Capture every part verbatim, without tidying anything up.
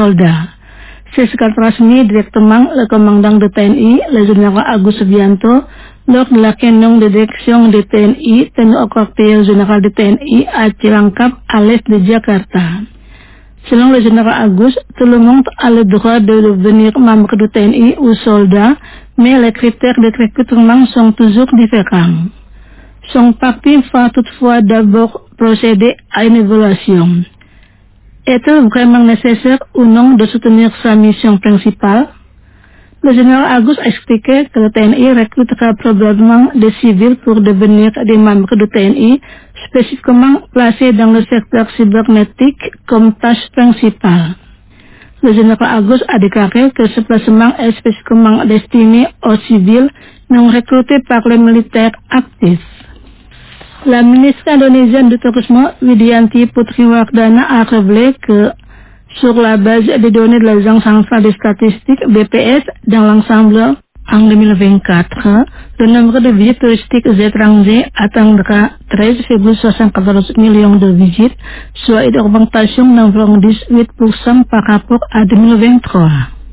soldats. C'est ce qu'a transmis directement le commandant de T N I, le général Agus Subianto, lors de la réunion de direction de T N I tenue au quartier général de T N I à Cilangkap, à l'est de Jakarta. Selon le général Agus, tout le monde a le droit de devenir membre de T N I ou soldat, mais les critères de recrutement sont toujours différents. Son parti va toutefois d'abord procéder à une évaluation. Est-il vraiment nécessaire ou non de soutenir sa mission principale? Le général Agus a expliqué que le T N I recrutera probablement des civils pour devenir des membres de T N I, spécifiquement placés dans le secteur cybernétique comme tâche principale. Le général Agus a déclaré que ce placement est spécifiquement destiné aux civils non recrutés par les militaires actifs. La ministre indonésienne du Tourisme, Widianti Putriwardana, a révélé que sur la base des données de l'Agence centrale des statistiques B P S, dans l'ensemble, en deux mille vingt-quatre, le nombre de visites touristiques étrangers atteindra treize virgule soixante-quatorze millions de visites, soit une augmentation d'environ dix-huit pour cent par rapport à deux mille vingt-trois.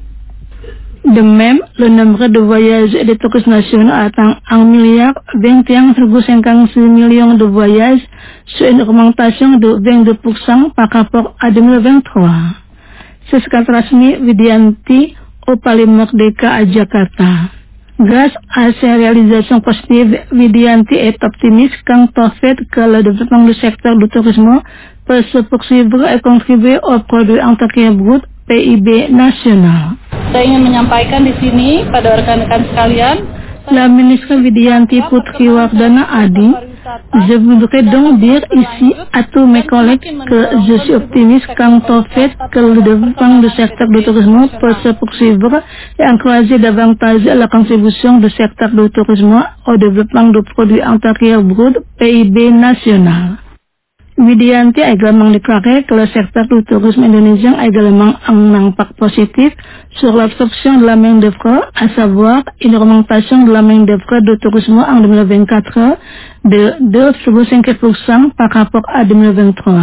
De même, le nombre de voyages des touristes nationaux atteint un milliard vingt et un virgule cinquante-six millions de voyages, soit une augmentation de vingt-deux pour cent par rapport à deux mille vingt-trois. C'est ce qu'a transmis Widianti au Palais Merdeka à Jakarta. Grâce à ces réalisations positives, Widianti est optimiste quant au fait que le développement du secteur du tourisme peut se poursuivre et contribuer au produit intérieur brut P I B nasional. Saya ingin menyampaikan di sini pada rekan-rekan sekalian. La ministre Widianti Putriwardana a dit: je voudrais donc dire ici à tous mes collègues que je suis optimiste quant au fait que le développement du secteur du tourisme peut se poursuivre et encourager davantage la contribution du secteur du tourisme au développement du produit intérieur brut P I B national. Widianti a également déclaré que le secteur du tourisme indonésien a également un impact positif sur l'absorption de la main-d'œuvre, à savoir une augmentation de la main-d'œuvre de tourisme en deux mille vingt-quatre de deux virgule cinq pour cent par rapport à deux mille vingt-trois.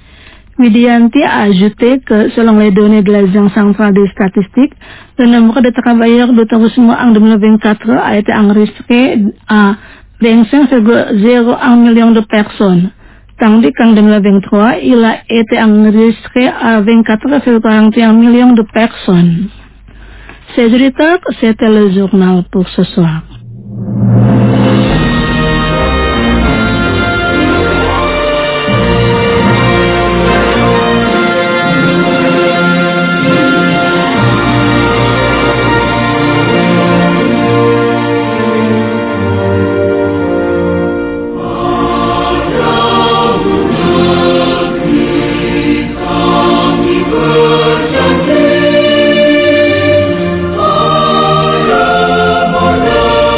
Widianti a ajouté que selon les données de l'Agence centrale des statistiques, le nombre de travailleurs de tourisme en deux mille vingt-quatre a été enregistré à vingt-cinq virgule zéro un million de personnes. Tandis qu'en deux mille vingt-trois, il a été enregistré à vingt-quatre virgule quarante et un millions de personnes. Ces auditeurs, c'était le journal pour ce soir. Oh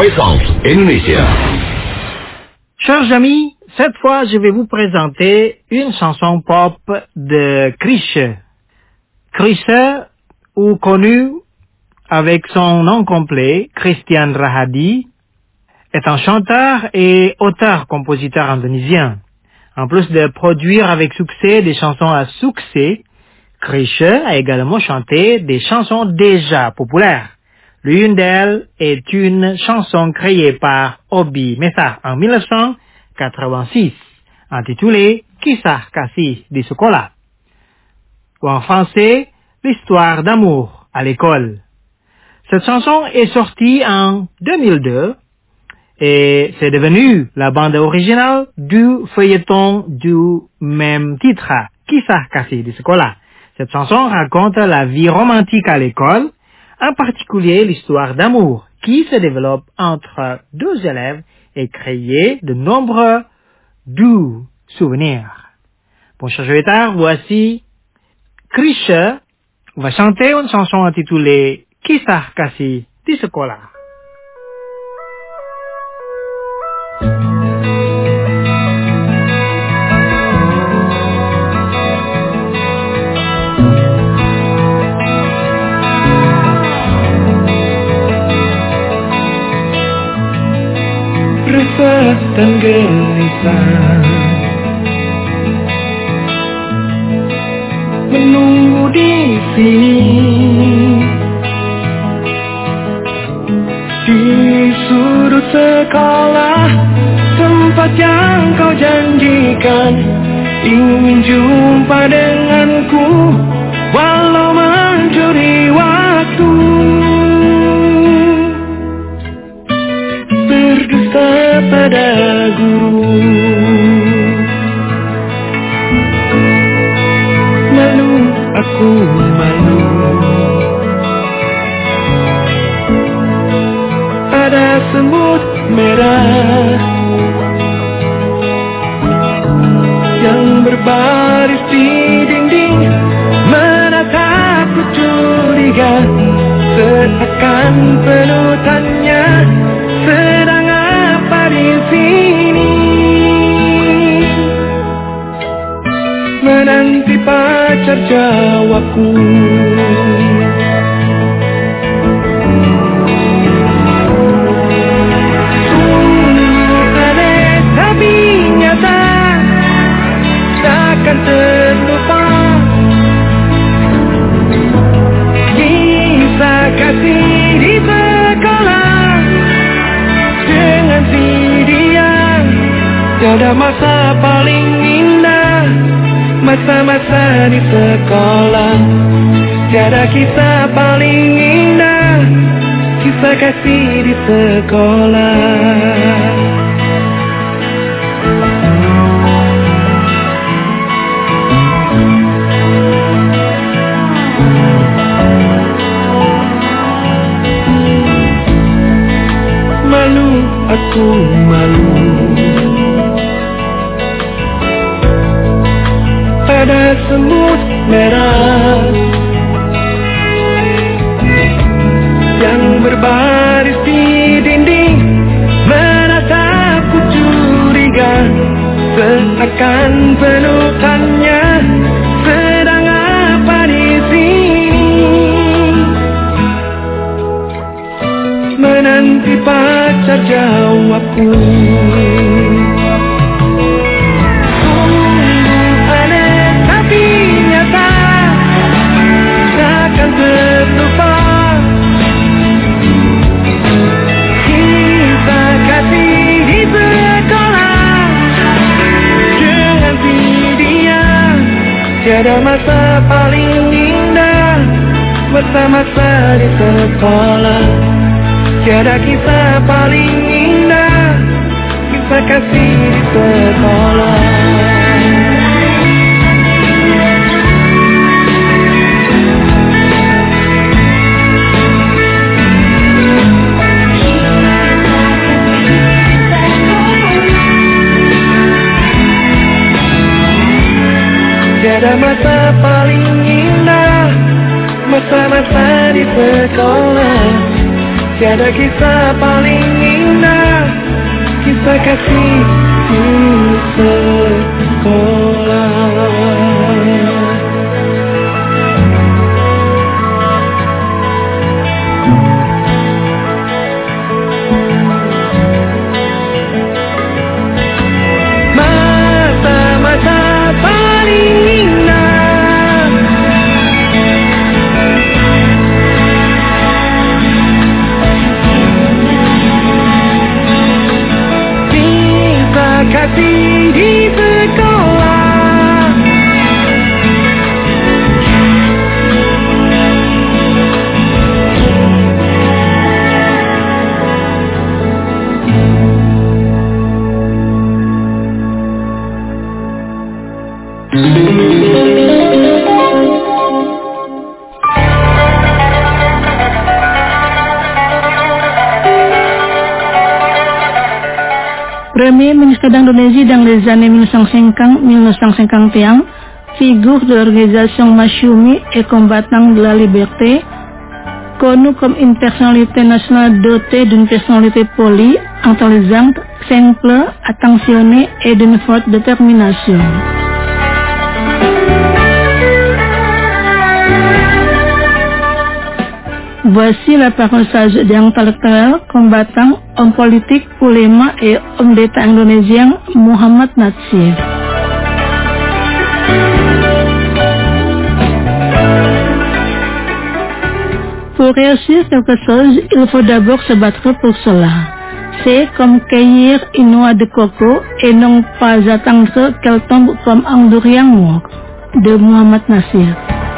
Fréquence Indonesia. Chers amis, cette fois je vais vous présenter une chanson pop de Chrisye. Chrisye, ou connu avec son nom complet, Christian Rahadi, est un chanteur et auteur-compositeur indonésien. En plus de produire avec succès des chansons à succès, Chrisye a également chanté des chansons déjà populaires. L'une d'elles est une chanson créée par Obi Mesa en dix-neuf cent quatre-vingt-six, intitulée Kisah Kasih di Sekolah, ou en français, l'histoire d'amour à l'école. Cette chanson est sortie en deux mille deux et c'est devenu la bande originale du feuilleton du même titre, Kisah Kasih di Sekolah. Cette chanson raconte la vie romantique à l'école, en particulier l'histoire d'amour qui se développe entre deux élèves et crée de nombreux doux souvenirs. Bon, chers auditeurs, voici Chrisye va chanter une chanson intitulée Kisah Kasih di Sekolah. Resah dan gelisah menunggu di sini, di sudut sekolah, tempat yang kau janjikan, ingin jumpa denganku, walau mencuri waktu. Berdusta pada guru, malu aku malu. Ada semut merah yang berbaris di dinding, menatapku curiga, seakan penuh tanya, sedang apa di sini? Menanti pacar jawabku. Sungguh aneh tapi nyata, takkan terlupa kisah kasih di sekolah dengan si dia. Tiada masa paling indah, masa-masa di sekolah. Tiada kisah paling indah, kisah kasih di sekolah. Malu aku malu, pada semut merah yang berbaris di dinding, menatapku curiga, seakan penuh tanya, sedang apa di sini? Menanti pacar jawabku. Takkan terlupa kisah kasih di sekolah dengan si dia. Tiada masa paling indah, masa-masa di sekolah. Tiada kisah paling indah, kisah kasih di sekolah. Tiada masa paling indah, masa-masa di sekolah. Tiada kisah paling indah, bisa kasih di sekolah. Masa-masa paling indah, bisa kasih di sekolah. Premier ministre d'Indonésie dans les années mille neuf cent cinquante à mille neuf cent cinquante et un, figure de l'organisation Masyumi et combattant de la liberté, connu comme une personnalité nationale dotée d'une personnalité polie, intelligente, simple, attentionnée et d'une forte détermination. Voici la parole sage d'intellectuel, combattant, homme politique, ulama et homme d'État indonésien Muhammad Natsir. Pour réussir quelque chose, il faut d'abord se battre pour cela. C'est comme cueillir une noix de coco et non pas attendre qu'elle tombe comme un durian mûr. De Muhammad Natsir.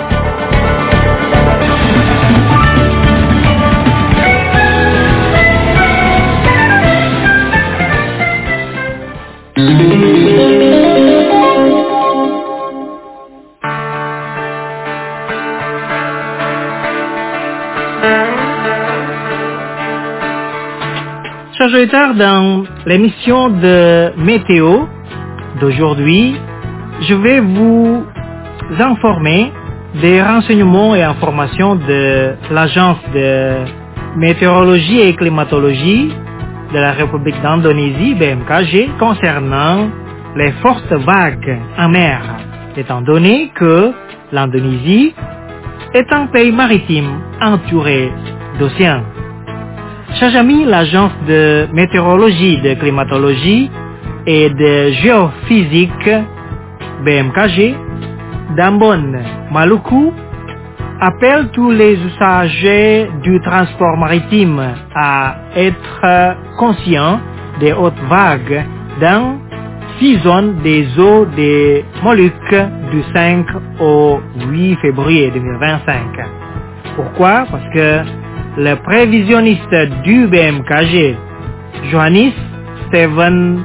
Chers auditeurs, dans l'émission de météo d'aujourd'hui, je vais vous informer des renseignements et informations de l'Agence de météorologie et climatologie de la République d'Indonésie, B M K G, concernant les fortes vagues en mer, étant donné que l'Indonésie est un pays maritime entouré d'océans. Chers amis, l'Agence de météorologie, de climatologie et de géophysique B M K G d'Ambon, Maluku, appelle tous les usagers du transport maritime à être conscients des hautes vagues dans six zones des eaux des Moluques du cinq au huit février deux mille vingt-cinq. Pourquoi? Parce que le prévisionniste du B M K G, Johannes Steven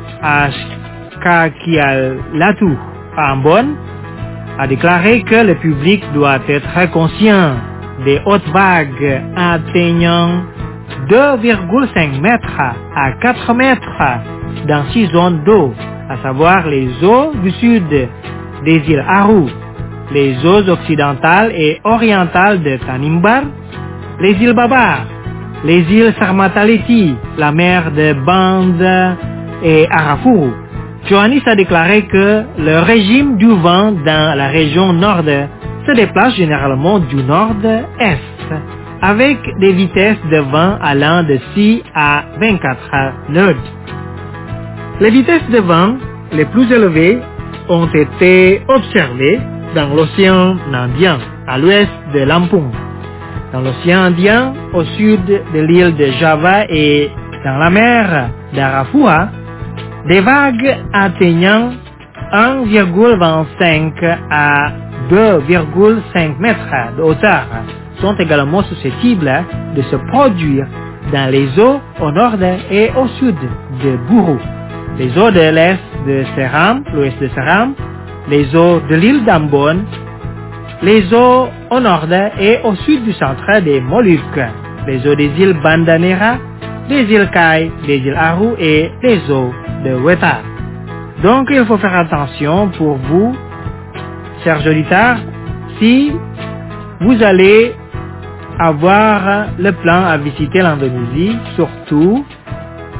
Ashkakialatu à Ambon, a déclaré que le public doit être conscient des hautes vagues atteignant deux virgule cinq mètres à quatre mètres dans six zones d'eau, à savoir les eaux du sud des îles Aru, les eaux occidentales et orientales de Tanimbar, les îles Babar, les îles Sarmataliti, la mer de Bande et Arafuru. Johannes a déclaré que le régime du vent dans la région nord se déplace généralement du nord-est, avec des vitesses de vent allant de six à vingt-quatre nœuds. Les vitesses de vent les plus élevées ont été observées dans l'océan Indien, à l'ouest de Lampung, dans l'océan Indien, au sud de l'île de Java et dans la mer d'Arafura, des vagues atteignant un virgule vingt-cinq à deux virgule cinq mètres de hauteur sont également susceptibles de se produire dans les eaux au nord et au sud de Buru, les eaux de l'est de Seram, l'ouest de Seram, les eaux de l'île d'Ambon, les eaux au nord et au sud du centre des Moluques, les eaux des îles Banda Nera, des îles Kai, des îles Aru et les eaux de Wetar. Donc il faut faire attention pour vous, chers auditeurs, si vous allez avoir le plan à visiter l'Indonésie, surtout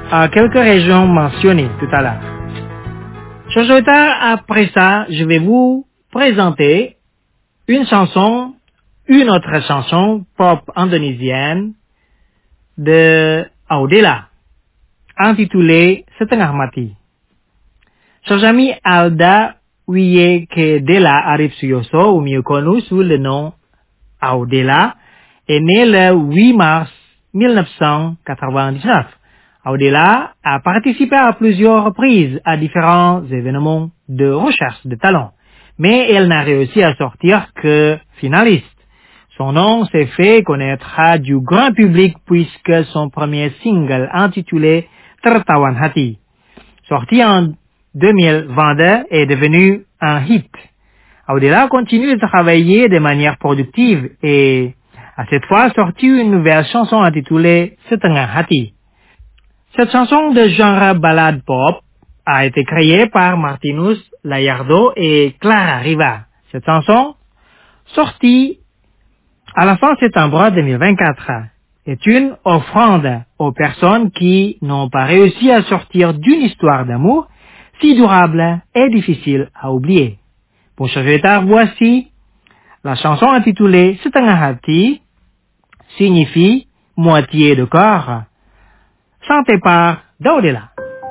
à quelques régions mentionnées tout à l'heure. Chers auditeurs, après ça, je vais vous présenter une chanson, une autre chanson pop indonésienne de Audela, intitulée Setengah Mati. Chers amis, Alda Wiyekedela Arif Suyoso, ou mieux connu sous le nom Audela, est née le huit mars mille neuf cent quatre-vingt-dix-neuf. Audela a participé à plusieurs reprises à différents événements de recherche de talent, mais elle n'a réussi à sortir que finaliste. Son nom s'est fait connaître du grand public puisque son premier single intitulé Tertawan Hati, sorti en deux mille vingt-deux, est devenu un hit. Audela continue de travailler de manière productive et a cette fois sorti une nouvelle chanson intitulée Setengah Hati. Cette chanson de genre ballade pop a été créée par Martinus Layardo et Clara Riva. Cette chanson, sortie à la fin septembre deux mille vingt-quatre, est une offrande aux personnes qui n'ont pas réussi à sortir d'une histoire d'amour si durable et difficile à oublier. Pour ce retard, voici la chanson intitulée Setengah Hati, signifie moitié de corps, chantée par Audela.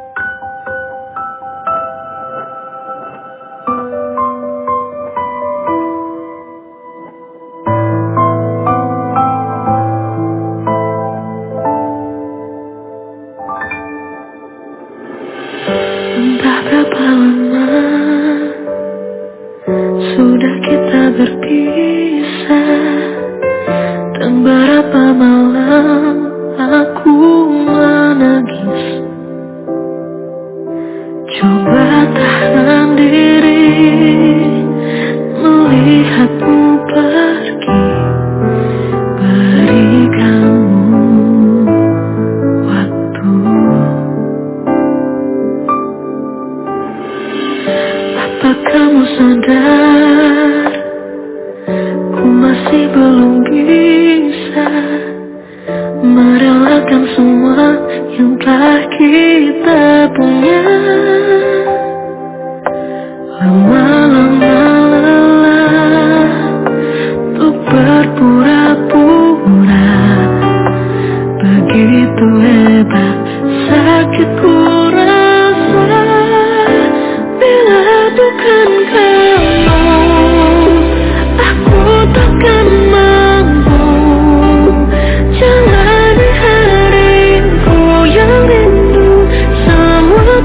Entah berapa lama sudah kita berpisah, dan berapa malam aku menangis, coba tahan diri melihatmu pergi. Beri kamu waktu. Apa kamu sadar ku masih belum bisa merelakan semua yang telah kita punya. Lama-lama lelah untuk berpura-pura, begitu hebat sakit ku rasa bila bukan kamu, aku takkan mampu jalani hariku yang rindu semua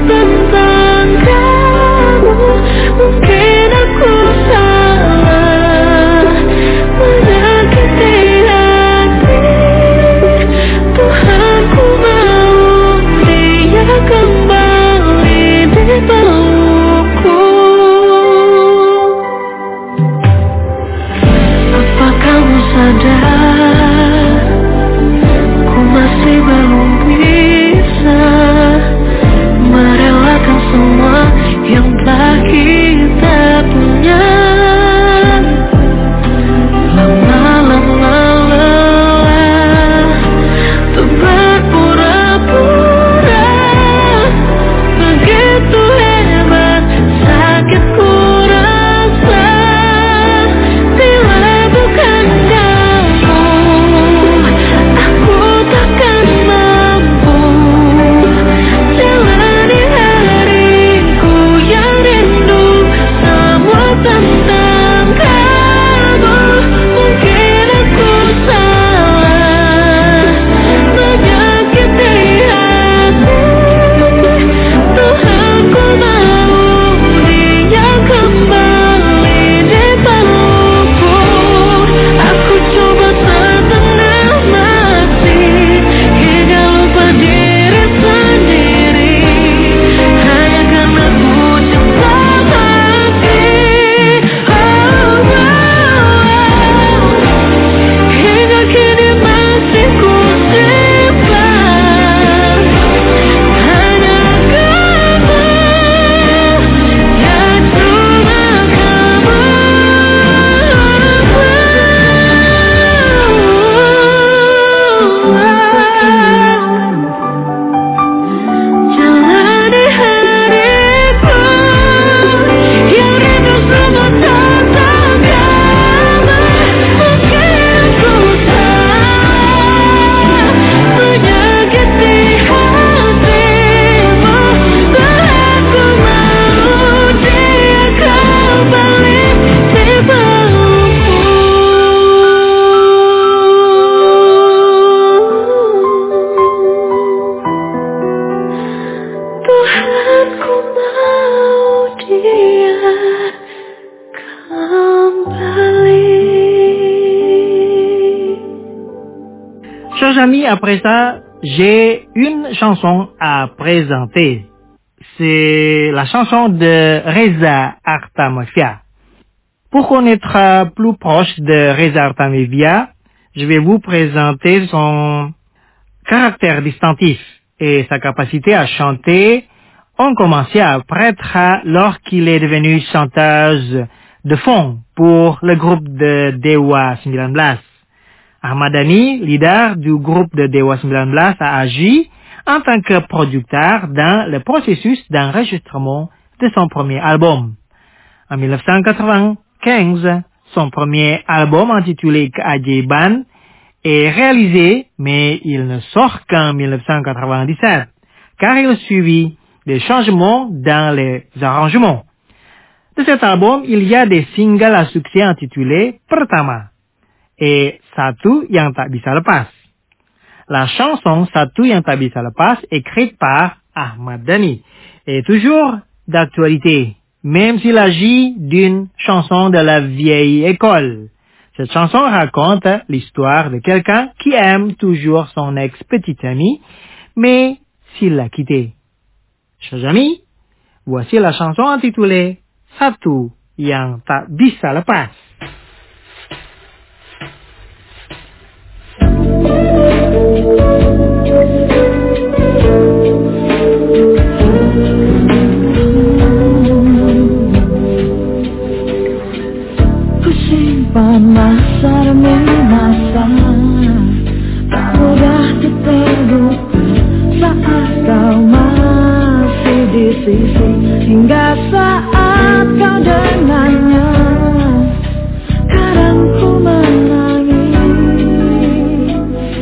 Chers amis, après ça, j'ai une chanson à présenter. C'est la chanson de Reza Artamevia. Pour connaître plus proche de Reza Artamevia, je vais vous présenter son caractère distinctif et sa capacité à chanter. On commençait à apparaître lorsqu'il est devenu chanteuse de fond pour le groupe de Dewa sembilan belas. Ahmad Dhani, leader du groupe de Dewa sembilan belas, a agi en tant que producteur dans le processus d'enregistrement de son premier album. En mille neuf cent quatre-vingt-quinze, son premier album intitulé Keajaiban est réalisé, mais il ne sort qu'en mille neuf cent quatre-vingt-dix-sept, car il suivit des changements dans les arrangements. De cet album, il y a des singles à succès intitulés Pertama et Satu Yang Tak Bisa Lepas. La chanson Satu Yang Tak Bisa Lepas, écrite par Ahmad Dhani, est toujours d'actualité, même s'il s'agit d'une chanson de la vieille école. Cette chanson raconte l'histoire de quelqu'un qui aime toujours son ex-petite amie, mais s'il l'a quitté. Chers amis, voici la chanson intitulée Satu Yang Tak Bisa Lepas. Masa demi masa tak mudah ditemukan saat kau masih di sisi, hingga saat kau dengannya kadang ku menangis.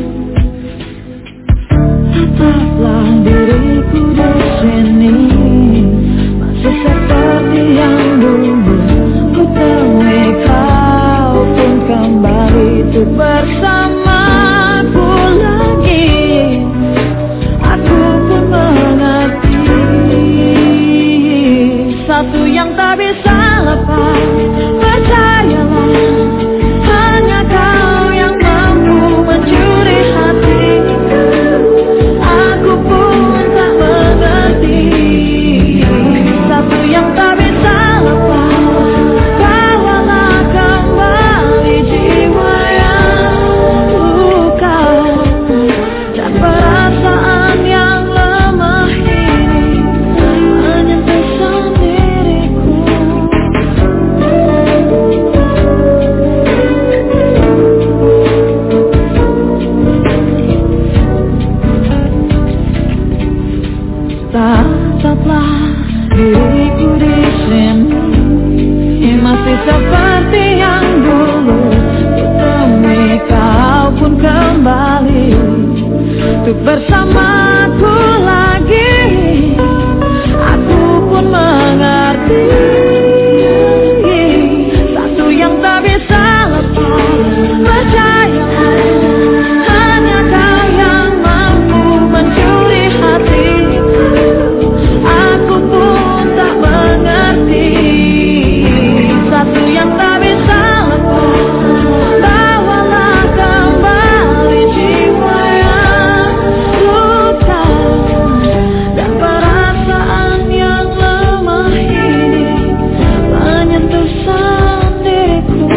Tetaplah diriku di sini, masih seperti yang dulu. Ku temui kau pun kembali untuk bersamaku lagi. Aku pun mengerti satu yang tak bisa lepas. Percayalah, hanya kau yang mampu mencuri hatiku. Aku pun tak mengerti satu yang tak bisa lepas. Bawalah kembali jiwa yang luka dan perasaan yang lemah ini menyentuh diriku. Tetaplah diriku di sini, masih seperti yang dulu. Ku temui kau pun kembali untuk bersamaku lagi. Aku pun mengerti satu yang tak bisa lepas. Percayalah, hanya kau yang mampu mencuri hatiku. Aku pun tak mengerti satu yang tak bisa lepas. Bawalah kembali jiwa yang luka dan perasaan yang lemah ini menyentuh diriku.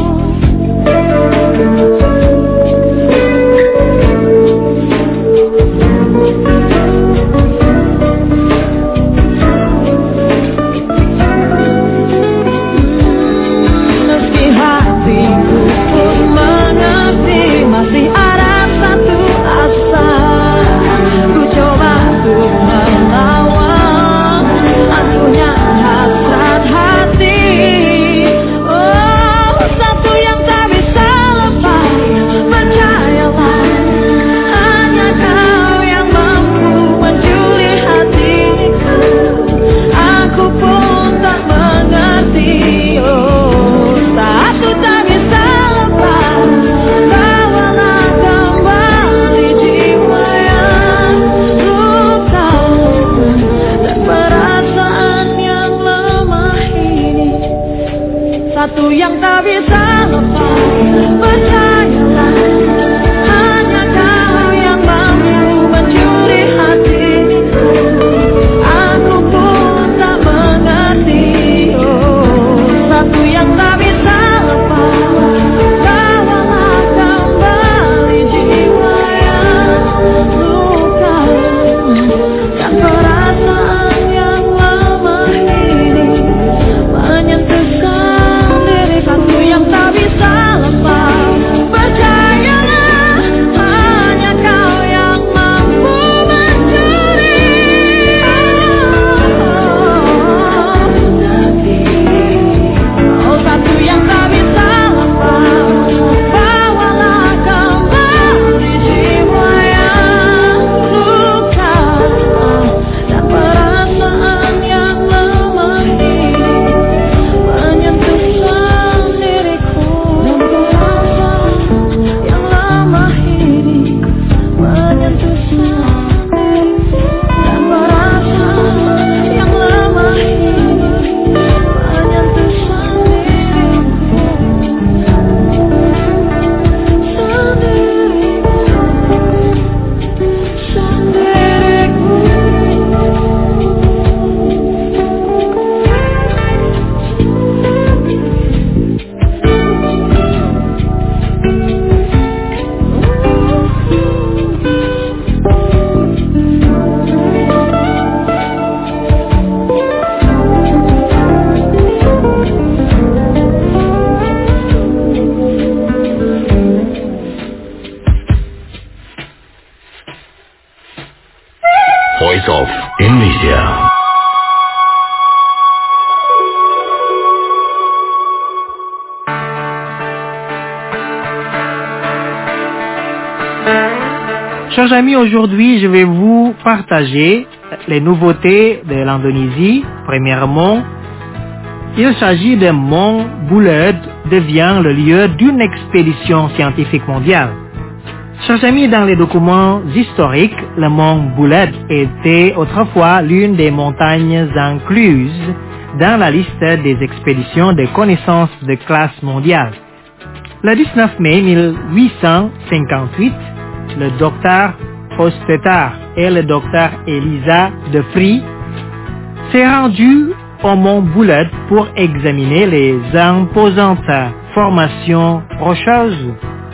Meski hatiku pun mengerti, masih ada satu asa. Ku coba untuk melawan atunya hasrat hati. Oh, satu yang tak bisa lepas. Percayalah, hanya kau yang mampu mencuri hatiku. Aku pun tak mengerti. Oh, satu tak bisa lepas. Bawalah kembali jiwa yang luka dan perasaan yang lemah ini. Satu yang tak bisa lepas. Percayalah, hanya kau Chers amis, aujourd'hui, je vais vous partager les nouveautés de l'Indonésie. Premièrement, il s'agit de Mont Bulut devient le lieu d'une expédition scientifique mondiale. Chers amis, dans les documents historiques, le Mont Bulut était autrefois l'une des montagnes incluses dans la liste des expéditions de connaissances de classe mondiale. Le dix-neuf mai mille huit cent cinquante-huit, le docteur Hostetter et le docteur Elisa de Vries s'est rendu au Mont Bulut pour examiner les imposantes formations rocheuses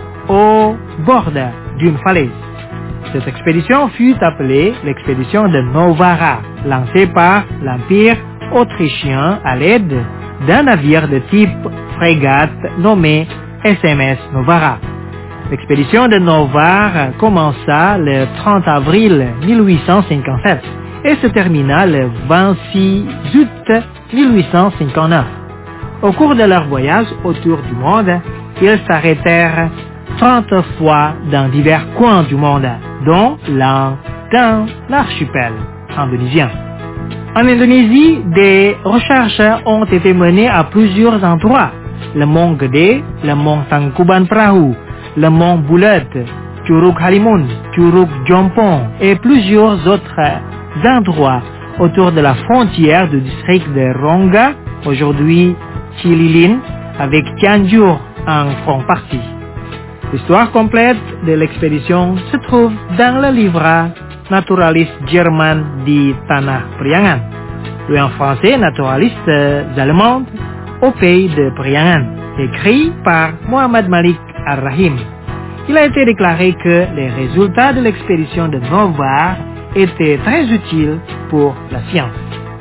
au bord d'une falaise. Cette expédition fut appelée l'expédition de Novara, lancée par l'Empire autrichien à l'aide d'un navire de type frégate nommé S M S Novara. L'expédition de Novara commença le trente avril mille huit cent cinquante-sept et se termina le vingt-six août mille huit cent cinquante-neuf. Au cours de leur voyage autour du monde, ils s'arrêtèrent trente fois dans divers coins du monde, dont l'un dans l'archipel indonésien. En Indonésie, des recherches ont été menées à plusieurs endroits. Le mont Gede, le mont Tangkuban Perahu, le mont Bulut, Curug Halimun, Curug Jompong et plusieurs autres endroits autour de la frontière du district de Rongga, aujourd'hui Cililin, avec Cianjur en font partie. L'histoire complète de l'expédition se trouve dans le livre Naturalis Jerman di Tanah Priangan, ou en français Naturalistes allemands au pays de Priangan, écrit par Muhammad Malik Ar-Rahim. Il a été déclaré que les résultats de l'expédition de Novara étaient très utiles pour la science.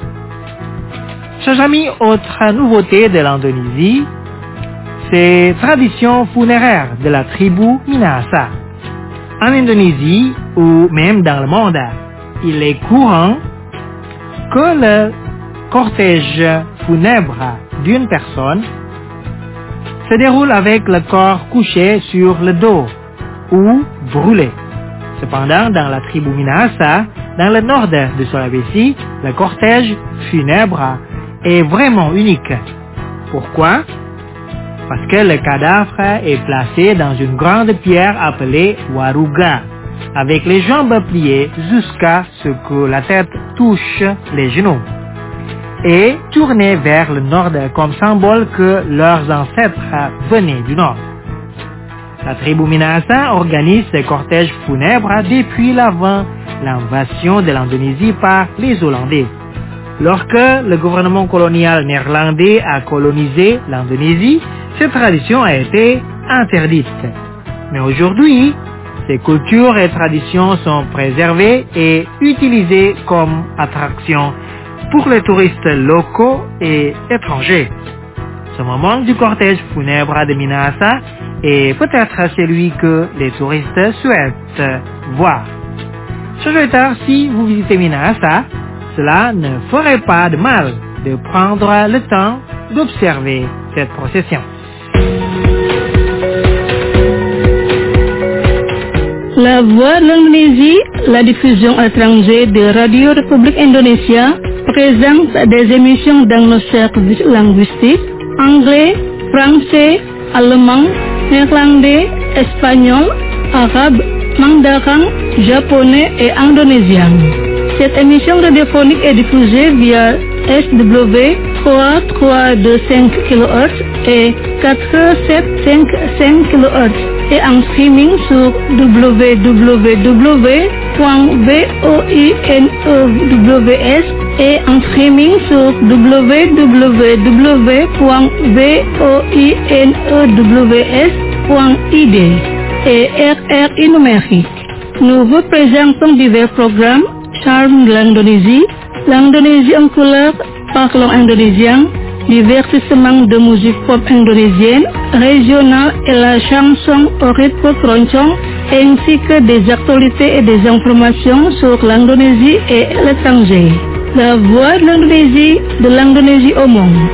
Chers amis, autre nouveauté de l'Indonésie, c'est tradition funéraire de la tribu Minahasa. En Indonésie, ou même dans le monde, il est courant que le cortège funèbre d'une personne se déroule avec le corps couché sur le dos ou brûlé. Cependant, dans la tribu Minahasa, dans le nord de Sulawesi, le cortège funèbre est vraiment unique. Pourquoi? Parce que le cadavre est placé dans une grande pierre appelée Waruga, avec les jambes pliées jusqu'à ce que la tête touche les genoux, et tourné vers le nord comme symbole que leurs ancêtres venaient du nord. La tribu Minahasa organise ce cortège funèbre depuis l'avant l'invasion de l'Indonésie par les Hollandais. Lorsque le gouvernement colonial néerlandais a colonisé l'Indonésie, cette tradition a été interdite. Mais aujourd'hui, ces cultures et traditions sont préservées et utilisées comme attraction pour les touristes locaux et étrangers. Ce moment du cortège funèbre de Minahasa est peut-être celui que les touristes souhaitent voir. Chers auditeurs, si vous visitez Minahasa, cela ne ferait pas de mal de prendre le temps d'observer cette procession. La Voix de l'Indonésie, la diffusion à l'étranger de Radio République Indonésia, présente des émissions dans nos services linguistiques, anglais, français, allemand, néerlandais, espagnol, arabe, mandarin, japonais et indonésien. Cette émission radiophonique est diffusée via S W trois mille trois cent vingt-cinq kilohertz et quatre mille sept cent cinquante-cinq kilohertz et en streaming sur w w w point voinews et en streaming sur w w w point voinews point I D et R R I numérique. Nous vous présentons divers programmes, charme de l'Indonésie, l'Indonésie en couleur, parlons indonésien, divertissement de musique pop indonésienne, régionale et la chanson au rythme keroncong, ainsi que des actualités et des informations sur l'Indonésie et l'étranger. La voix de l'Indonésie, de l'Indonésie au monde.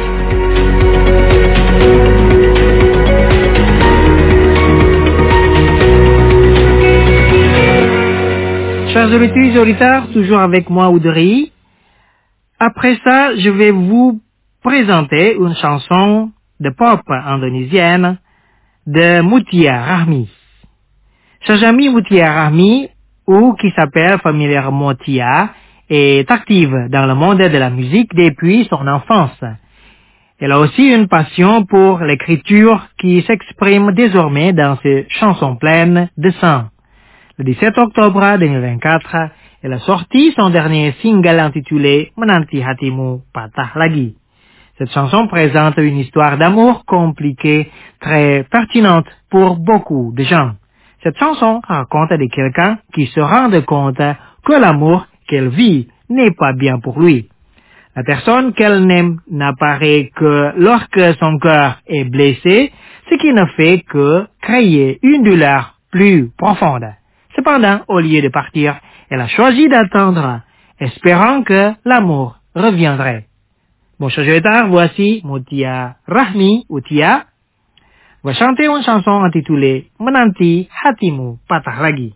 auditeurs, auditeurs, toujours avec moi Audrey. Après ça, je vais vous présenter une chanson de pop indonésienne de Mutia Rahmi. Chers amis, Mutia Rahmi, ou qui s'appelle familièrement Tia, est active dans le monde de la musique depuis son enfance. Elle a aussi une passion pour l'écriture qui s'exprime désormais dans ses chansons pleines de sang. Le dix-sept octobre deux mille vingt-quatre, elle a sorti son dernier single intitulé Menanti Hatimu Patah Lagi. Cette chanson présente une histoire d'amour compliquée, très pertinente pour beaucoup de gens. Cette chanson raconte de quelqu'un qui se rend compte que l'amour qu'elle vit n'est pas bien pour lui. La personne qu'elle n'aime n'apparaît que lorsque son cœur est blessé, ce qui ne fait que créer une douleur plus profonde. Cependant, au lieu de partir, elle a choisi d'attendre, espérant que l'amour reviendrait. Bon, chers auditeurs, voici Mutia Rahmi ou Tia va chanter une chanson intitulée Menanti Hatimu Patah Lagi.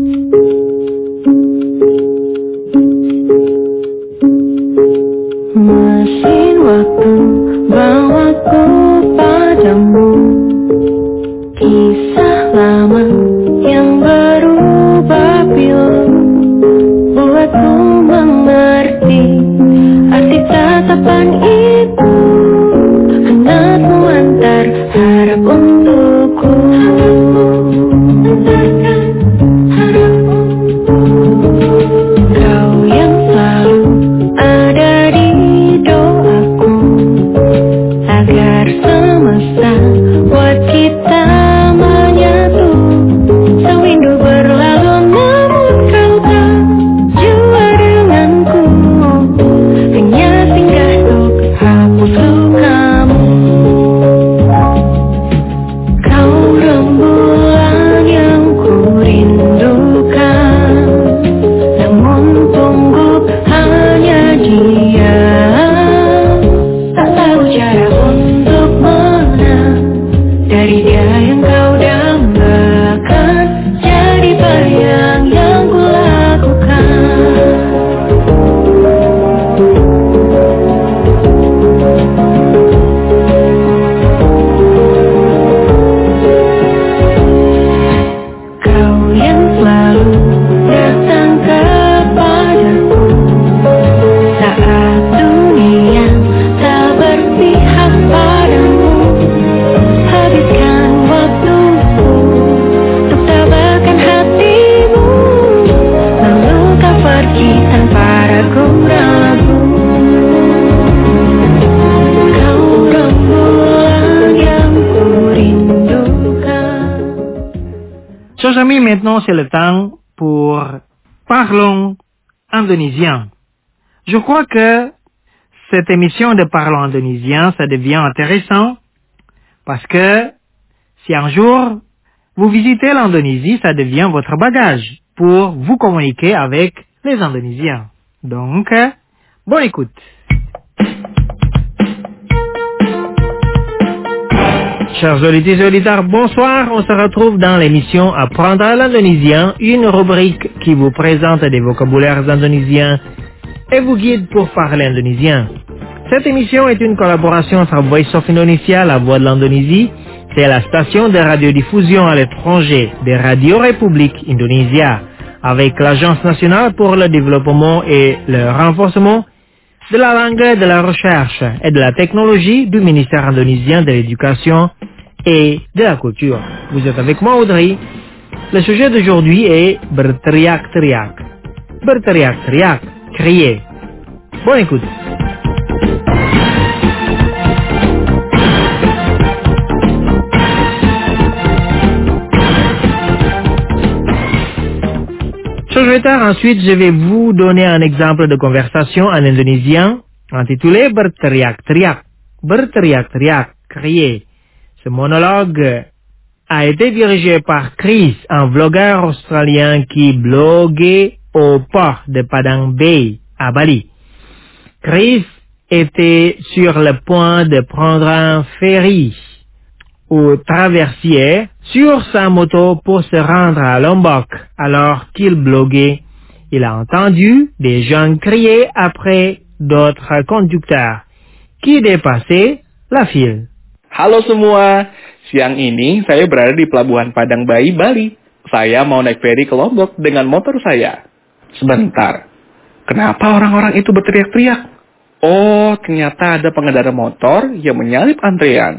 Mesin waktu bawaku padamu, kisah lama yang berubah pilu, buatku mengerti arti tatapan itu, hangatmu antar harap untukku. Kau yang selalu ada di doaku, agar semesta buat kita menyatu. Sewindu berlalu namun kau tak jua denganku, hanya singgah untuk hapus lukamu. Kau rembulan yang ku rindukan, namun tunggu hanya dia. Tak tahu cara untuk menang dari dia yang kau dambakan, jadi bayang yang ku lakukan. Kau yang selalu datang kepadaku saat dunia tak berpihak padamu. Habiskan waktuku untuk tabahkan hatimu, lalu kau pergi tanpa ragu-ragu. Kau rembulan yang ku rindukan. Chers amis, maintenant c'est le temps pour Parlons indonésien. Je crois que cette émission de Parlons indonésien, ça devient intéressant parce que si un jour vous visitez l'Indonésie, ça devient votre bagage pour vous communiquer avec les Indonésiens. Donc, bonne écoute. Chers auditeurs et auditeurs, bonsoir. On se retrouve dans l'émission Apprendre l'indonésien, une rubrique qui vous présente des vocabulaires indonésiens et vous guide pour parler indonésien. Cette émission est une collaboration entre Voice of Indonesia, la voix de l'Indonésie, c'est la station de radiodiffusion à l'étranger de Radio République Indonésia, avec l'Agence nationale pour le développement et le renforcement de la langue, de la recherche et de la technologie du ministère indonésien de l'Éducation et de la Culture. Vous êtes avec moi, Audrey. Le sujet d'aujourd'hui est berteriak-teriak. Berteriak-teriak, crier. Bonne écoute. Ensuite, je vais vous donner un exemple de conversation en indonésien intitulé berteriak-teriak. Berteriak-teriak, crier. Ce monologue a été dirigé par Chris, un vlogueur australien qui bloguait au port de Padang Bay, à Bali. Chris était sur le point de prendre un ferry ou traversier sur sa moto pour se rendre à Lombok alors qu'il bloguait Il a entendu des gens crier après d'autres conducteurs qui dépassaient la file. Halo semua, siang ini saya berada di Pelabuhan Padang Bayi, Bali. Saya mau naik feri ke Lombok dengan motor saya. Sebentar, kenapa orang-orang itu berteriak-teriak? Oh, ternyata ada pengendara motor yang menyalip antrean.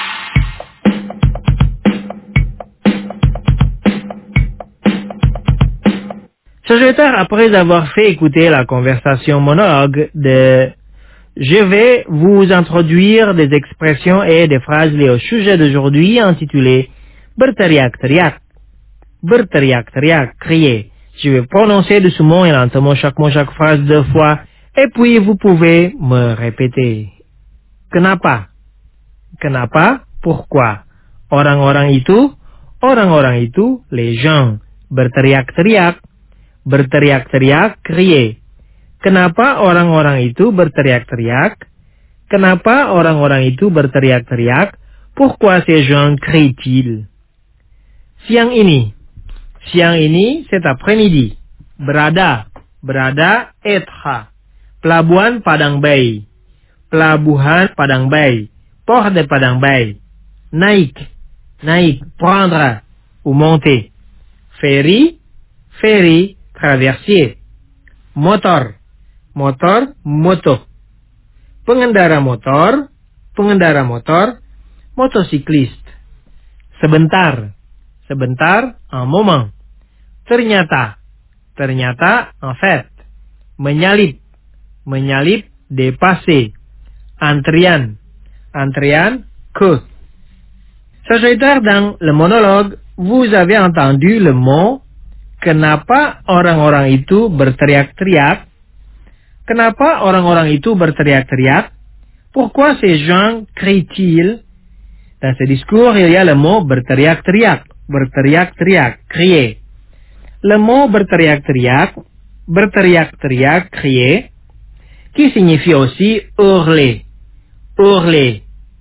Secrétaire, après avoir fait écouter la conversation monologue de je vais vous introduire des expressions et des phrases liées au sujet d'aujourd'hui intitulé berteriak-teriak. Berteriak-teriak, crier. Je vais prononcer doucement et lentement chaque mot, chaque phrase deux fois. Et puis vous pouvez me répéter. Kenapa? Kenapa? Pourquoi? Orang-orang itu, orang-orang itu, les gens. Berteriak-teriak, berteriak-teriak, crier. Kenapa orang-orang itu berteriak-teriak? Kenapa orang-orang itu berteriak-teriak? Pourquoi ces gens crient-ils? Siang ini. Siang ini, cet après-midi. Berada. Berada, être. Pelabuhan Padang Bayi. Pelabuhan Padang Bayi. Port de Padang Bayi. Naik. Naik. Prendre. Ou monter. Ferry. Ferry. Traversier. Motor. Motor. Moto. Pengendara motor. Pengendara motor. Motocycliste. Sebentar. Sebentar. Un moment. Ternyata. Ternyata. En fait. Menyalip. Menyalip, dépasser. Antrian. Antrian, que. Secrétaire, dans le monologue, vous avez entendu le mot kenapa orang-orang itu berteriak-teriak. Kenapa orang-orang itu berteriak-teriak? Pourquoi ces gens crient-ils? Dans ce discours, il y a le mot berteriak-teriak. Berteriak-teriak, crier. Le mot berteriak-teriak, berteriak-teriak, crier, qui signifie aussi hurler, hurler.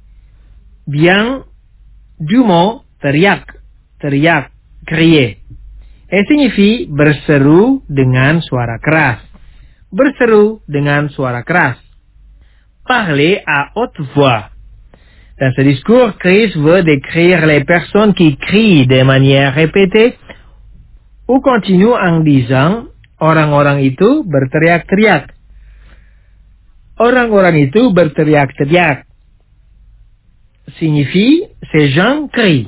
Bien du mot teriak, teriak, crier. Et signifie berseru dengan suara keras, berseru dengan suara keras. Parler à haute voix. Dans ce discours, Chris veut décrire les personnes qui crient de manière répétée ou continuent en disant orang-orang itu berteriak-teriak. Orang-orang itu berteriak-teriak. Signifie, ces gens crient.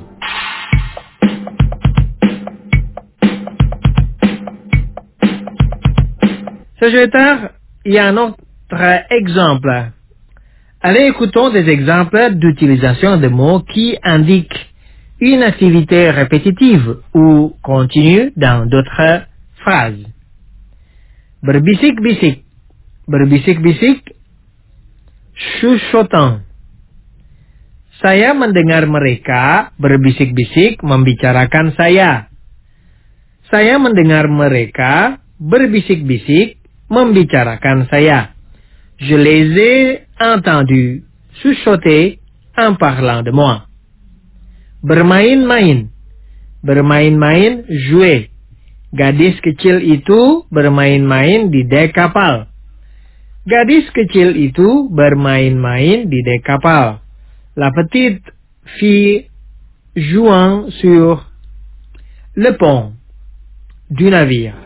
Secrétaire, il y a un autre exemple. Allez, écoutons des exemples d'utilisation de mots qui indiquent une activité répétitive ou continue dans d'autres phrases. Berbisik-bisik. Berbisik-bisik, chuchotant. Saya mendengar mereka berbisik-bisik membicarakan saya. Saya mendengar mereka berbisik-bisik membicarakan saya. Je les ai entendus chuchoter en parlant de moi. Bermain-main. Bermain-main, jouer. Gadis kecil itu bermain-main di dek kapal. Gadis kecil itu bermain-main di dek kapal. La petite fille jouant sur le pont du navire.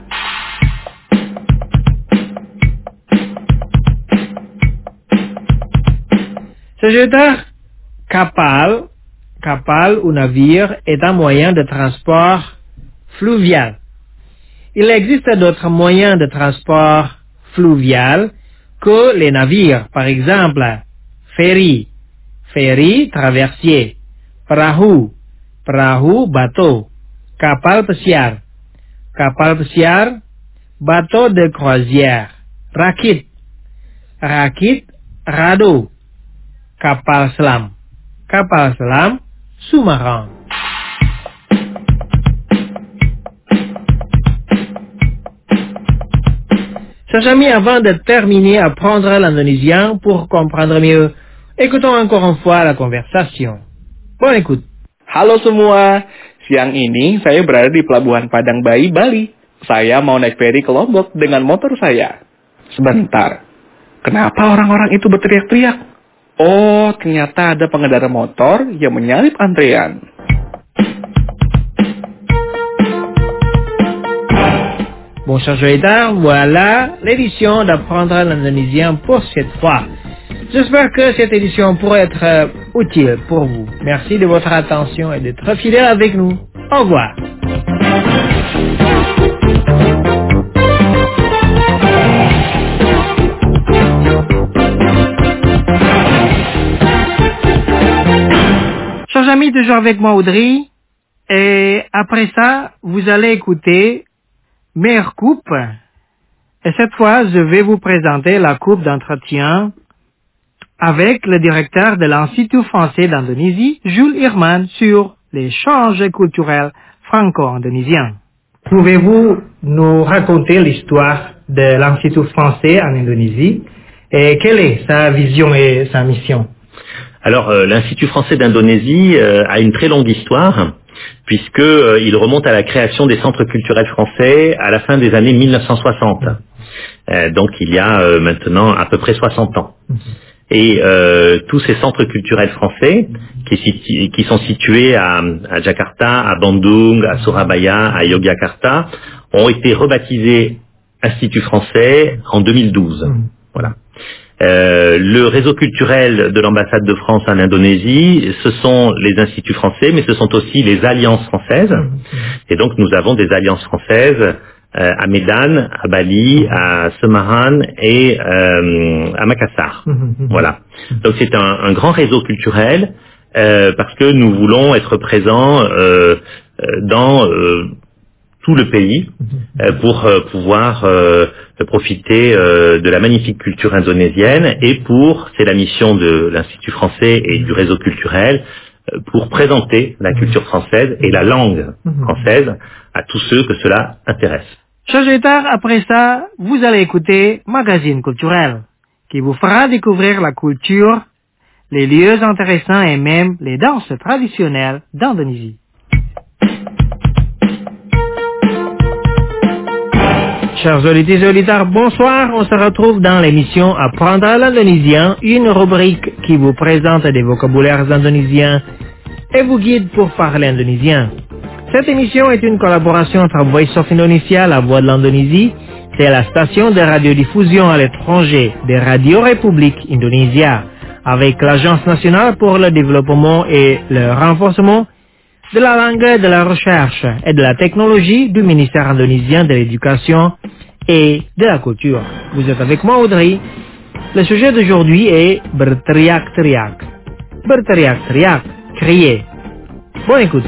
Secrétaire, kapal, kapal ou navire est un moyen de transport fluvial. Il existe d'autres moyens de transport fluvial que les navires. Par exemple, ferry, ferry, traversier, perahu, perahu, bateau, kapal pesiar, kapal pesiar, bateau de croisière, rakit, rakit, radeau, kapal selam, kapal selam, sous-marin. Chers amis, avant de terminer, apprendre l'indonésien pour comprendre mieux, écoutons encore une fois la conversation. Bonne écoute. Halo semua, siang ini saya berada di Pelabuhan Padang Bayi, Bali. Saya mau naik feri ke Lombok dengan motor saya. Sebentar, kenapa orang-orang itu berteriak-teriak? Oh, ternyata ada pengendara motor yang menyalip antrean. Bon, chers auditeurs, voilà l'édition d'apprendre l'indonésien pour cette fois. J'espère que cette édition pourrait être euh, utile pour vous. Merci de votre attention et d'être fidèle avec nous. Au revoir. Chers amis, toujours avec moi Audrey. Et après ça, vous allez écouter Meilleure coupe. Et cette fois, je vais vous présenter la coupe d'entretien avec le directeur de l'Institut français d'Indonésie, Jules Irman, sur l'échange culturel franco-indonésien. Pouvez-vous nous raconter l'histoire de l'Institut français en Indonésie et quelle est sa vision et sa mission? Alors, euh, l'Institut français d'Indonésie euh, a une très longue histoire, puisque euh, il remonte à la création des centres culturels français à la fin des années mille neuf cent soixante. Euh, donc, il y a euh, maintenant à peu près soixante ans. Et euh, tous ces centres culturels français, qui, situ- qui sont situés à, à Jakarta, à Bandung, à Surabaya, à Yogyakarta, ont été rebaptisés Institut français en deux mille douze. Voilà. Euh, le réseau culturel de l'ambassade de France en Indonésie, ce sont les instituts français, mais ce sont aussi les alliances françaises. Et donc nous avons des alliances françaises euh, à Medan, à Bali, à Semarang et euh, à Makassar. Voilà. Donc c'est un, un grand réseau culturel euh, parce que nous voulons être présents euh, dans euh, tout le pays euh, pour euh, pouvoir euh, profiter euh, de la magnifique culture indonésienne et pour, c'est la mission de l'Institut français et du réseau culturel, euh, pour présenter la culture française et la langue française à tous ceux que cela intéresse. Chers auditeurs, après ça, vous allez écouter Magazine culturel, qui vous fera découvrir la culture, les lieux intéressants et même les danses traditionnelles d'Indonésie. Chers auditeurs et auditeurs, bonsoir. On se retrouve dans l'émission Apprendre l'indonésien, une rubrique qui vous présente des vocabulaires indonésiens et vous guide pour parler indonésien. Cette émission est une collaboration entre Voice of Indonesia, la voix de l'Indonésie, c'est la station de radiodiffusion à l'étranger de Radio République Indonésia, avec l'Agence nationale pour le développement et le renforcement de la langue, de la recherche et de la technologie du ministère indonésien de l'éducation et de la culture. Vous êtes avec moi Audrey. Le sujet d'aujourd'hui est berteriak-teriak. Berteriak-teriak, crier. Bonne écoute.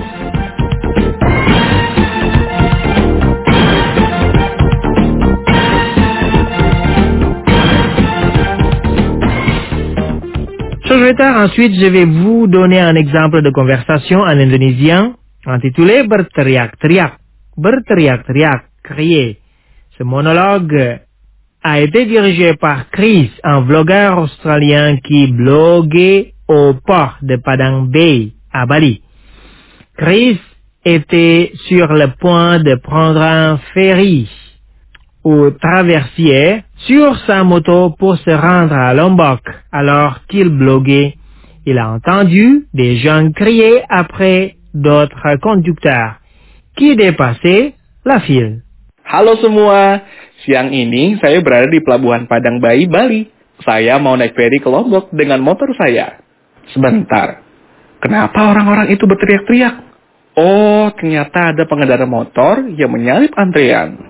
Ensuite, je vais vous donner un exemple de conversation en indonésien intitulé berteriak-teriak. Berteriak-teriak, crier. Ce monologue a été dirigé par Chris, un vlogueur australien qui bloguait au port de Padang Bay, à Bali. Chris était sur le point de prendre un ferry ou traversier sur sa moto pour se rendre à Lombok. Alors qu'il bloguait, il a entendu des gens crier après d'autres conducteurs qui dépassaient la file. Halo semua, siang ini saya berada di Pelabuhan Padang Bayi, Bali. Saya mau naik feri ke Lombok dengan motor saya. Sebentar, kenapa orang-orang itu berteriak-teriak? Oh, ternyata ada pengendara motor yang menyalip antrean.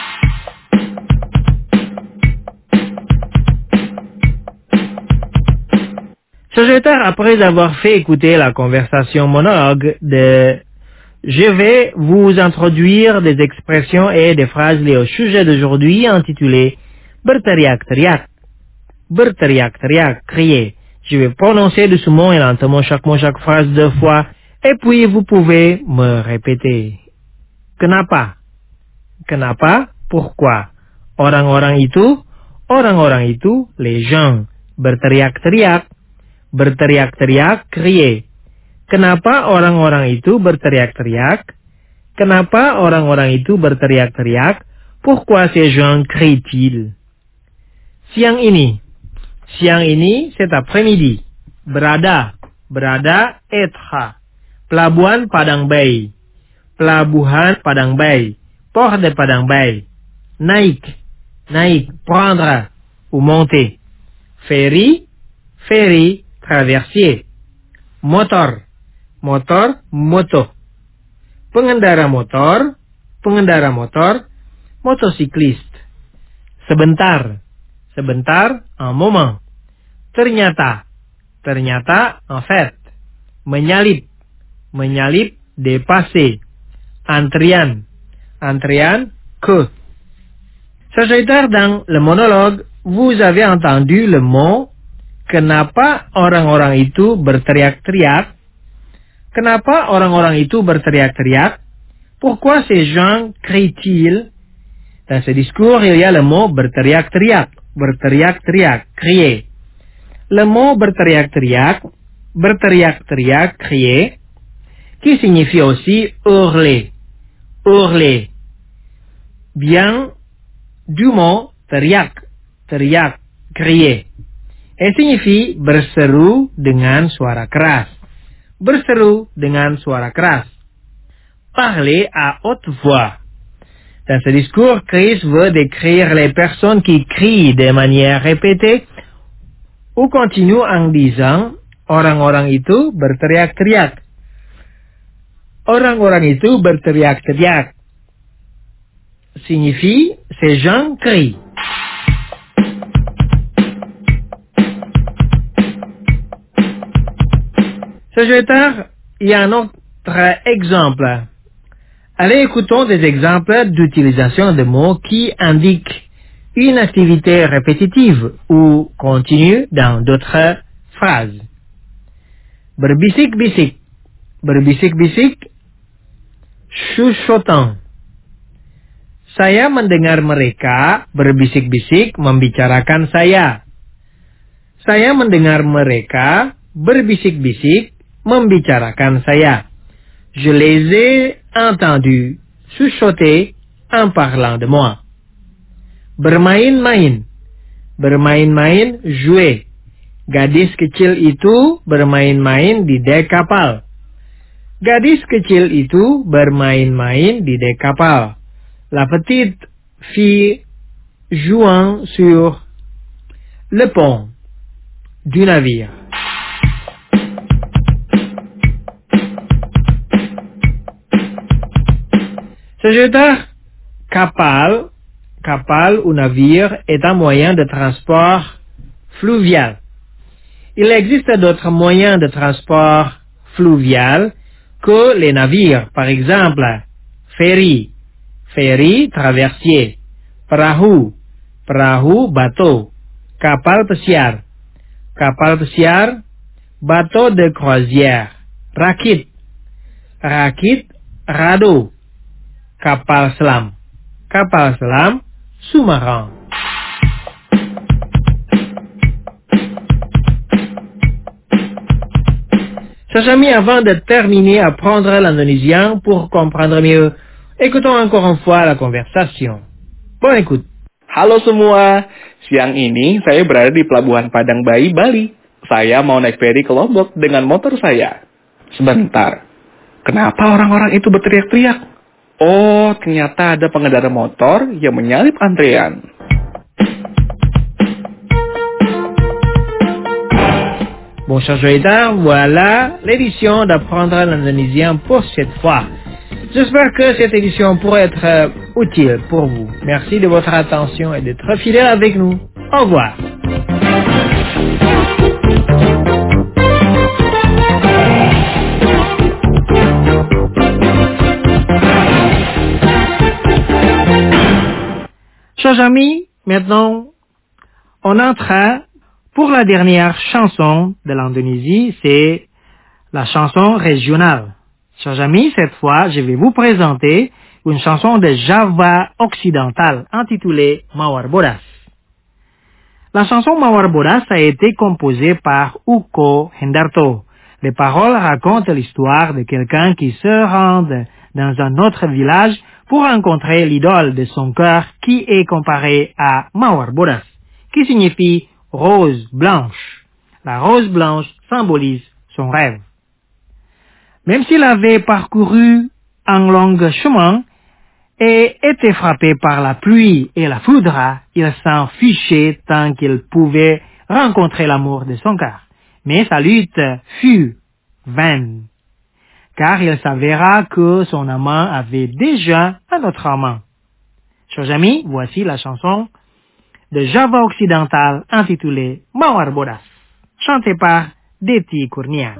Chers après avoir fait écouter la conversation monologue de je vais vous introduire des expressions et des phrases liées au sujet d'aujourd'hui intitulé berteriak-teriak. Berteriak-teriak, crier. Je vais prononcer doucement et lentement chaque mot, chaque phrase deux fois et puis vous pouvez me répéter. Kenapa? Kenapa? Pourquoi? Orang-orang itu, orang-orang itu, les gens. Berteriak-teriak. Berteriak-teriak, crier. Kenapa orang-orang itu berteriak-teriak? Kenapa orang-orang itu berteriak-teriak? Pourquoi ces gens crient-ils? Siang ini. Siang ini, cet après-midi. Berada. Berada, être. Pelabuhan Padang Bay. Pelabuhan Padang Bay. Port de Padang Bay. Naik. Naik, prendre ou monter. Ferry. Ferry, traversier. Motor. Motor, moto. Pengendara motor. Pengendara motor. Motocycliste. Sebentar. Sebentar, un moment. Ternyata. Ternyata, en fait. Menyalip. Menyalip, dépasser. Antrian. Antrian, que. Saudara, dans le monologue, vous avez entendu le mot kenapa orang-orang itu berteriak-teriak. Kenapa orang-orang itu berteriak-teriak? Pourquoi ces gens crient-ils? Dans ce discours, il y a le mot berteriak-teriak. Berteriak-teriak, crier. Le mot berteriak-teriak, berteriak-teriak, crier, qui signifie aussi hurler. Hurler. Bien du mot teriak, teriak, crier. Et signifie berseru dengan suara keras. Berseru dengan suara keras. Parler à haute voix. Dans ce discours, Chris veut décrire les personnes qui crient de manière répétée ou continuent en disant orang-orang itu berteriak-teriak. Orang-orang itu berteriak-teriak signifie ces gens crient. Sagittaire, il y a un autre exemple. Allez, écoutons des exemples d'utilisation de mots qui indiquent une activité répétitive ou continue dans d'autres phrases. Berbisik-bisik. Berbisik-bisik, chuchotant. Saya mendengar mereka berbisik-bisik membicarakan saya. Saya mendengar mereka berbisik-bisik membicarakan saya. Je les ai entendus chuchoter en parlant de moi. Bermain-main. Bermain-main, jouer. Gadis kecil itu bermain-main di dek kapal. Gadis kecil itu bermain-main di dek kapal. La petite fille jouant sur le pont du navire. Sagittaire, kapal, kapal ou navire est un moyen de transport fluvial. Il existe d'autres moyens de transport fluvial que les navires. Par exemple, ferry, ferry, traversier, perahu, perahu, bateau, kapal pesiar, kapal pesiar, bateau de croisière, rakit, rakit, radeau, kapal selam, kapal selam, sous-marin. Chers amis, avant de terminer à apprendre l'indonésien pour comprendre mieux, écoutons encore une fois la conversation. Bonne écoute. Halo semua, siang ini saya berada di Pelabuhan Padang Bayi, Bali. Saya mau naik feri ke Lombok dengan motor saya. Sebentar, kenapa orang-orang itu berteriak-teriak? Oh, ternyata ada pengendara motor yang menyalip antrean. Bon, chers auditeurs, voilà l'édition d'apprendre l'indonésien pour cette fois. J'espère que cette édition pourrait être euh, utile pour vous. Merci de votre attention et d'être fidèle avec nous. Au revoir. Chers amis, maintenant, on entre pour la dernière chanson de l'Indonésie, c'est la chanson régionale. Chers amis, cette fois, je vais vous présenter une chanson de Java occidental intitulée Mawar Bodas. La chanson Mawar Bodas a été composée par Uko Hendarto. Les paroles racontent l'histoire de quelqu'un qui se rend dans un autre village pour rencontrer l'idole de son cœur qui est comparée à Mawar Bodas, qui signifie rose blanche. La rose blanche symbolise son rêve. Même s'il avait parcouru un long chemin et était frappé par la pluie et la foudre, il s'en fichait tant qu'il pouvait rencontrer l'amour de son cœur. Mais sa lutte fut vaine, car il s'avéra que son amant avait déjà un autre amant. Chers amis, voici la chanson de Java occidental intitulée Mawar Bodas, chantée par Deti Kurnia.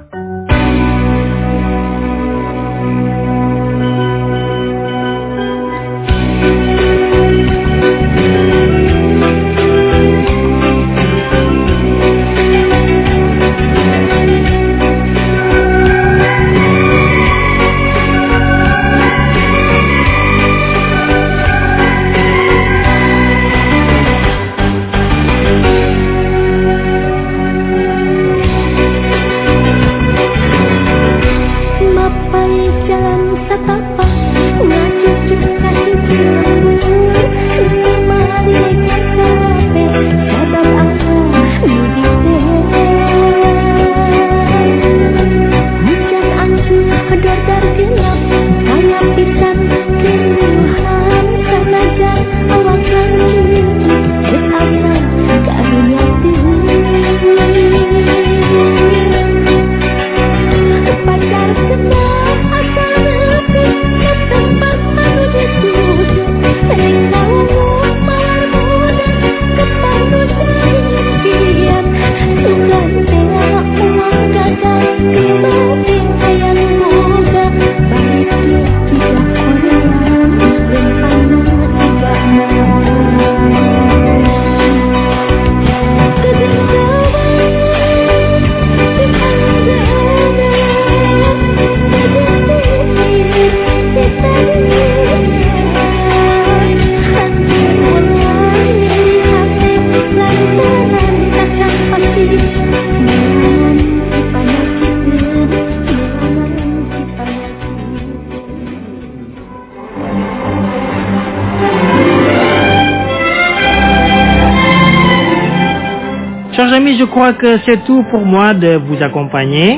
Chers amis, je crois que c'est tout pour moi de vous accompagner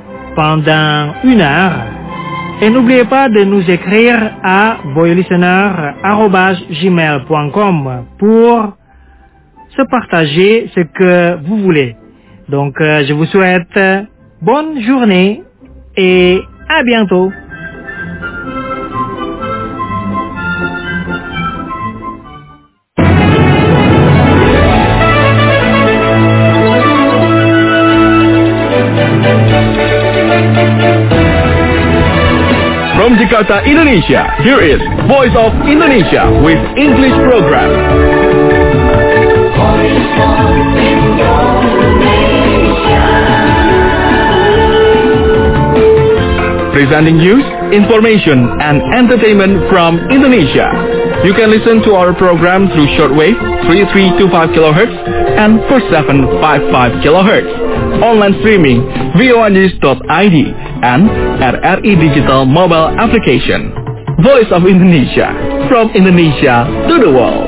pendant une heure. Et n'oubliez pas de nous écrire à voyelistener arobase gmail point com pour se partager ce que vous voulez. Donc, euh, je vous souhaite bonne journée et à bientôt. From Jakarta, Indonesia, here is Voice of Indonesia with English program. Voice of Indonesia. Presenting news, information, and entertainment from Indonesia. You can listen to our program through shortwave three three two five kilohertz and four seven five five kilohertz. Online streaming v o a news dot i d and R R I Digital mobile application. Voice of Indonesia, from Indonesia to the world.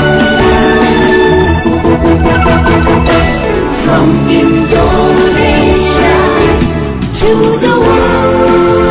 From Indonesia to the world.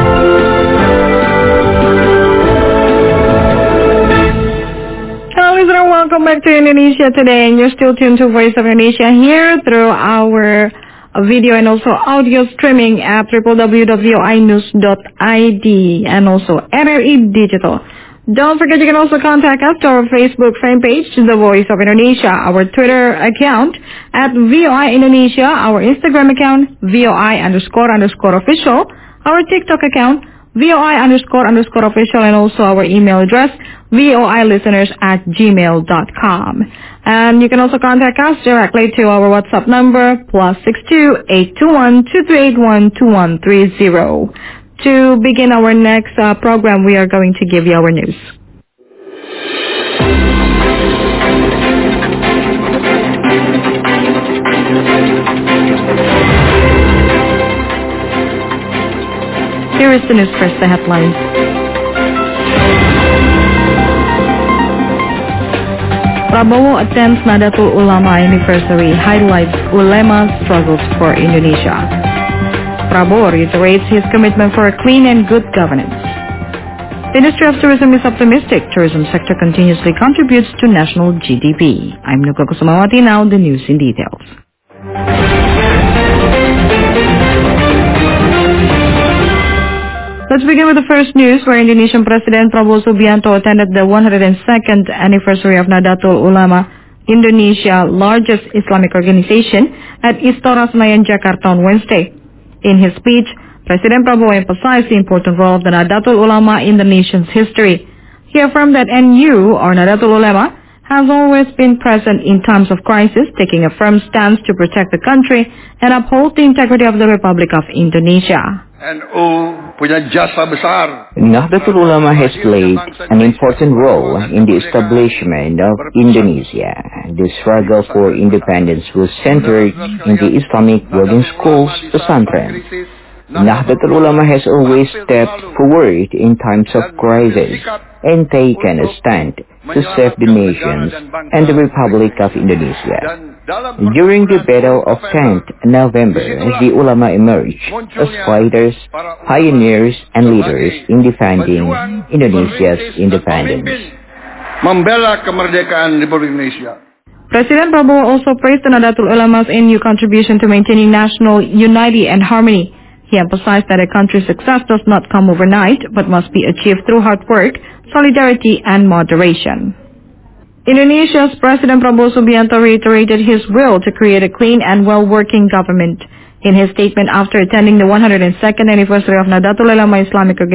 Hello, listener. Welcome back to Indonesia Today, and you're still tuned to Voice of Indonesia here through our video and also audio streaming at w w w dot v o i news dot i d and also R R I Digital. Don't forget you can also contact us to our Facebook fan page, The Voice of Indonesia, our Twitter account at V O I Indonesia, our Instagram account, V O I underscore underscore official, our TikTok account, V O I underscore underscore official, and also our email address, V O I listeners at gmail dot com. And you can also contact us directly to our WhatsApp number, plus six two eight two one two three eight one two one three zero. To begin our next uh, program, we are going to give you our news. Here is the news first, the headlines. Prabowo attends Nahdlatul Ulama anniversary, highlights ulama's struggles for Indonesia. Prabowo reiterates his commitment for a clean and good governance. Ministry of Tourism is optimistic tourism sector continuously contributes to national G D P. I'm Nuka Kusumawati, now the news in details. Let's begin with the first news, where Indonesian President Prabowo Subianto attended the one hundred second anniversary of Nahdlatul Ulama, Indonesia largest Islamic organization, at Istora Senayan, Jakarta on Wednesday. In his speech, President Prabowo emphasized the important role of the Nahdlatul Ulama in the nation's history. He affirmed that N U, or Nahdlatul Ulama, has always been present in times of crisis, taking a firm stance to protect the country and uphold the integrity of the Republic of Indonesia. N U punya jasa besar. Nahdlatul Ulama has played an important role in the establishment of Indonesia. The struggle for independence was centered in the Islamic boarding schools, pesantren. Nahdlatul Ulama has always stepped forward in times of crisis and taken a stand to save the nations and the Republic of Indonesia. During the Battle of tenth November, the ulama emerged as fighters, pioneers, and leaders in defending Indonesia's independence. Membela kemerdekaan Republik Indonesia. President Prabowo also praised the Nahdlatul Ulama's N U contribution to maintaining national unity and harmony. He emphasized that a country's success does not come overnight, but must be achieved through hard work, solidarity, and moderation. Indonesia's President Prabowo Subianto reiterated his will to create a clean and well-working government. In his statement after attending the one hundred second anniversary of Nahdlatul Ulama Islamic Organization,